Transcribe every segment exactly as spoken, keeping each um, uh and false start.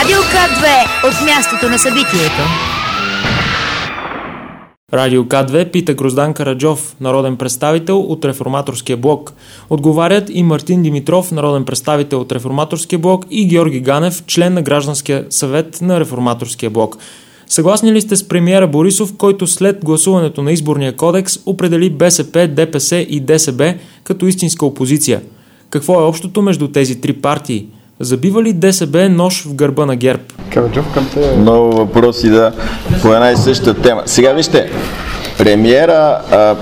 Радио К две от мястото на събитието. Радио К две пита Гроздан Караджов, народен представител от Реформаторския блок. Отговарят и Мартин Димитров, народен представител от Реформаторския блок, и Георги Ганев, член на Гражданския съвет на Реформаторския блок. Съгласни ли сте с премиера Борисов, който след гласуването на изборния кодекс определи БСП, ДПС и ДСБ като истинска опозиция? Какво е общото между тези три партии? Забива ли ДСБ нож в гърба на ГЕРБ? Караджов, към те... Много въпроси да по една и съща тема. Сега вижте, премиера,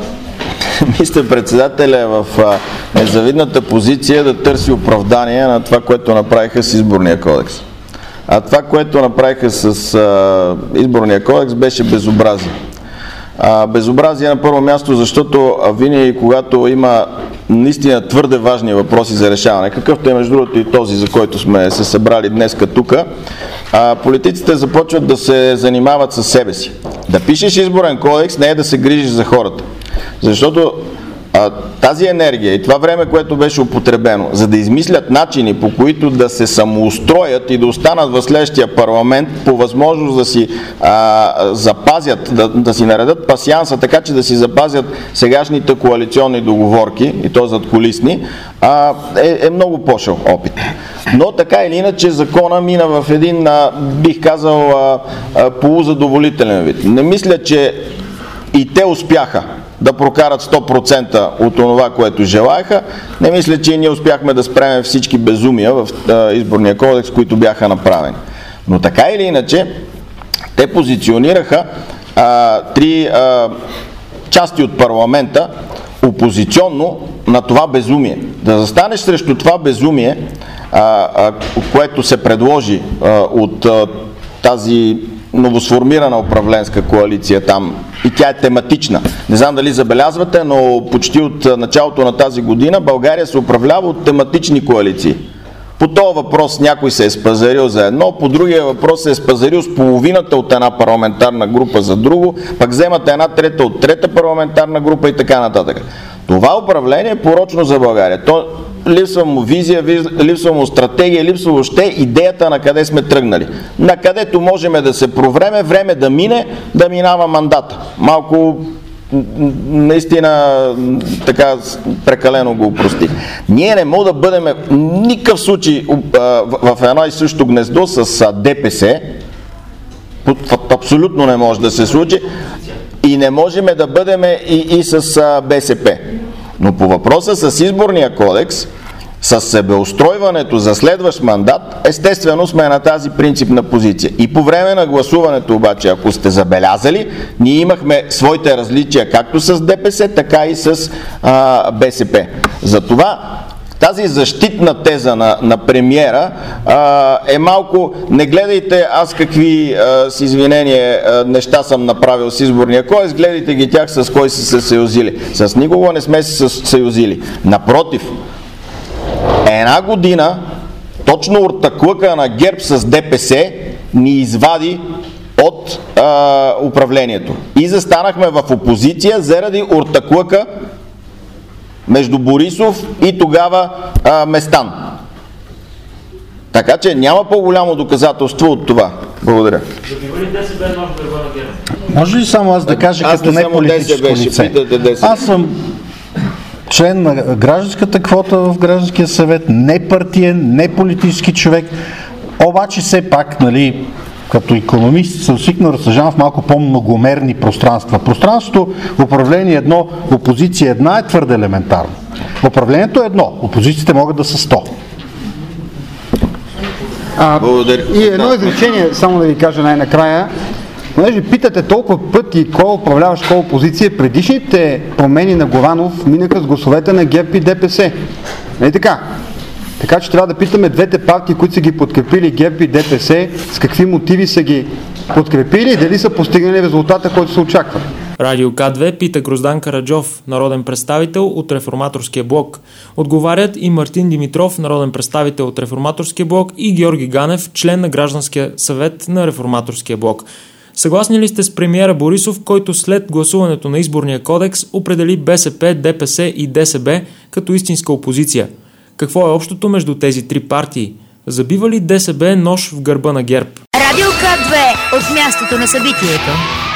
министър-председателя е в а, незавидната позиция да търси оправдание на това, което направиха с изборния кодекс. А това, което направиха с а, изборния кодекс, беше безобразие. А, безобразие на първо място, защото винаги, когато има наистина твърде важни въпроси за решаване, какъвто е между другото и този, за който сме се събрали днеска тук, политиците започват да се занимават със себе си. Да пишеш изборен кодекс не е да се грижиш за хората. Защото а, тази енергия и това време, което беше употребено, за да измислят начини, по които да се самоустроят и да останат в следващия парламент, по възможност да си а, запазят, да, да си наредат пасианса, така че да си запазят сегашните коалиционни договорки, и то задкулисни, а, е, е много пошъл опит. Но така или иначе закона мина в един, а, бих казал, а, а, полузадоволителен вид. Не мисля, че и те успяха да прокарат сто процента от това, което желаяха. Не мисля, че и ние успяхме да спреме всички безумия в а, изборния кодекс, които бяха направени. Но така или иначе, те позиционираха а, три а, части от парламента опозиционно на това безумие. Да застанеш срещу това безумие, а, а, което се предложи а, от а, тази новосформирана управленска коалиция там, и тя е тематична. Не знам дали забелязвате, но почти от началото на тази година България се управлява от тематични коалиции. По този въпрос някой се е спазарил за едно, по другия въпрос се е спазарил с половината от една парламентарна група за друго, пък вземате една трета от трета парламентарна група и така нататък. Това управление е порочно за България. То липсва му визия, липсва му стратегия, липсва въобще идеята на къде сме тръгнали. На където можем да се провреме, време да мине, да минава мандата. Малко наистина така прекалено го упростих. Ние не можем да бъдем в никакъв случай в едно и също гнездо с ДПС. Абсолютно не може да се случи. И не можем да бъдем и, и с БСП. Но по въпроса с изборния кодекс, с себеустройването за следващ мандат, естествено сме на тази принципна позиция. И по време на гласуването обаче, ако сте забелязали, ние имахме своите различия както с ДПС, така и с а, БСП. Затова тази защитна теза на, на премиера а, е малко, не гледайте аз какви а, с извинение а, неща съм направил с изборния кодекс, гледайте ги тях с кой са се съюзили. С никого не сме се съюзили. Напротив, една година точно уртаклъка на ГЕРБ с ДПС ни извади от а, управлението. И застанахме в опозиция заради уртаклъка между Борисов и тогава а, Местан. Така че няма по-голямо доказателство от това. Благодаря. Може ли само аз да кажа аз като не политическо лице? Аз съм член на гражданската квота в гражданския съвет, не партиен, не политически човек, обаче все пак, нали, като икономист съм свикнал да разсъждавам в малко по-многомерни пространства. Пространството управление едно, опозиция една е твърде елементарно. Управлението е едно, опозициите могат да са сто. А, и едно изречение, само да ви кажа най-накрая. Понеже питате толкова пъти кой управляващ, кой опозиция, предишните промени на Горанов минаха с гласовете на ГЕРБ и ДПС. Не така? Така че трябва да питаме двете партии, които са ги подкрепили, ГЕРБ и ДПС, с какви мотиви са ги подкрепили и дали са постигнали резултата, който се очаква. Радио К две пита Гроздан Караджов, народен представител от Реформаторския блок. Отговарят и Мартин Димитров, народен представител от Реформаторския блок, и Георги Ганев, член на Гражданския съвет на Реформаторския блок. Съгласни ли сте с премиера Борисов, който след гласуването на изборния кодекс определи БСП, ДПС и ДСБ като истинска опозиция? Какво е общото между тези три партии? Забива ли ДСБ нож в гърба на ГЕРБ? Радио К две от мястото на събитието.